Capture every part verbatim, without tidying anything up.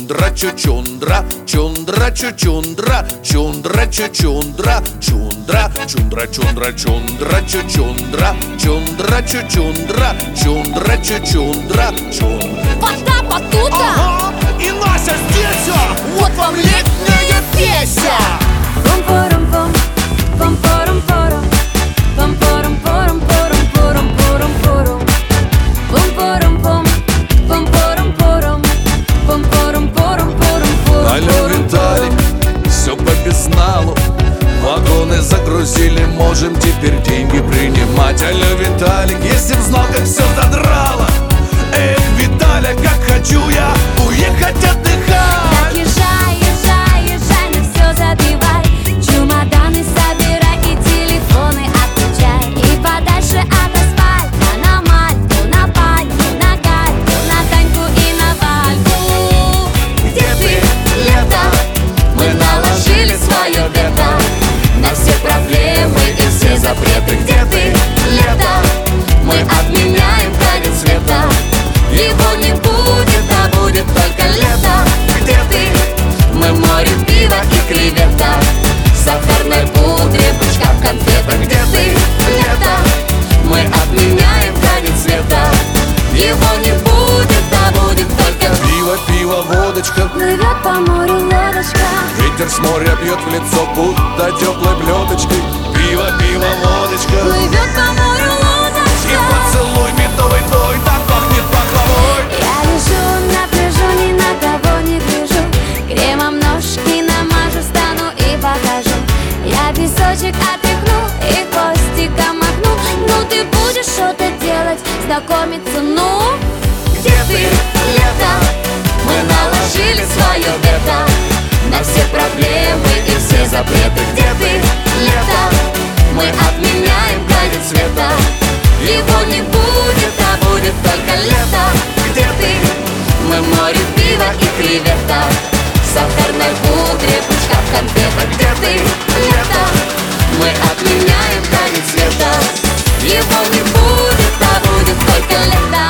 чундра, чучундра, чундра, чучундра, чундра, чучундра, чундра, чундра, чундра, чундра, чучундра, чундра, чучундра, чундра, чучундра, чундра. Вода батута. Ага, и Настя здесь. Вот вам летняя песня. Пом-пором-пом, пом-пором-пором, пом-пором-пором, пором-пором-пором-пором, пом-пором-пом, пом-пором-пором, пом-пором-пором-пором-пором. Алло, Виталик, все по безналу. Вагоны загрузили, можем теперь деньги принимать. Алло, Виталик, если б знал, как все задрало. Эх, Виталя, как хочу я уехать отдыхать. Езжай, езжай, езжай, на все забивай, чемоданы собирай и телефоны отключай. И подальше от асфальта, на Мальту, на Пальму, на Гальку, на Таньку и на Вальку. Где ты, лето? Мы наложили свое вето на все проблемы и все запреты. Где ты, лето? Мы отменяем конец света. Его не будет, а будет только лето. Где ты? Мы море, пива и кревета, в сахарной пудре, пучка в конфетах. Где ты, лето? Мы отменяем конец света. Его не будет, а будет только Пиво, пиво, водочка. плывет по морю лодочка. Ветер с моря бьет в лицо, будто теплой плеточкой. Пиво, пиво, водочка. Плывет по морю И лодочка. поцелуй медовый той, так пахнет пахлавой. Я лежу, напряжу, ни на кого не гляжу, кремом ножки намажу, стану и покажу. Я песочек отряхну и хвостиком махну. Ну ты будешь что-то делать, знакомиться, ну? Где ты, лето? Мы наложили свое вето на все проблемы и все запреты. Где ты, лето? Мы отменяем конец света. Его не будет, а будет только лето. Где ты? Мы море, пива и кревета, в сахарной пудре, пучка в конфетах. Где ты, лето? Мы отменяем конец света. Его не будет, а будет только лето.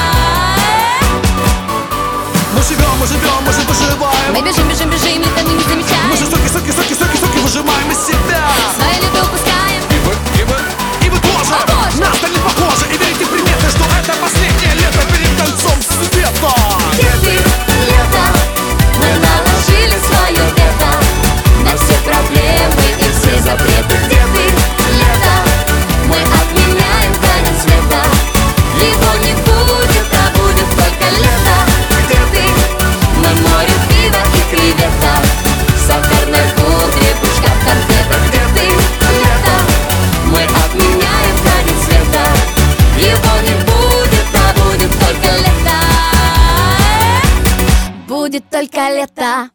Мы живем, мы живем, мы же выживаем. Мы бежим, бежим, бежим, лето мы не замечаем. Мы же соки, соки, соки, соки, соки выжимаем из себя. Свои лето упускаем. И вы, и вы, и вы тоже. О, боже. На остальных похоже. И верите в приметы, что это последнее лето перед концом света. Где ты, лето? Мы наложили свое вето на все проблемы и все запреты. Где ты, лето? Мы отменяем конец света. Его не будет, а будет только лето. Где ты? Мы море, пива и кревета, в сахарной пудре, пучка в конфетах. Где ты, лето? Мы отменяем конец света. Его не будет, а будет только лето. Будет только лето.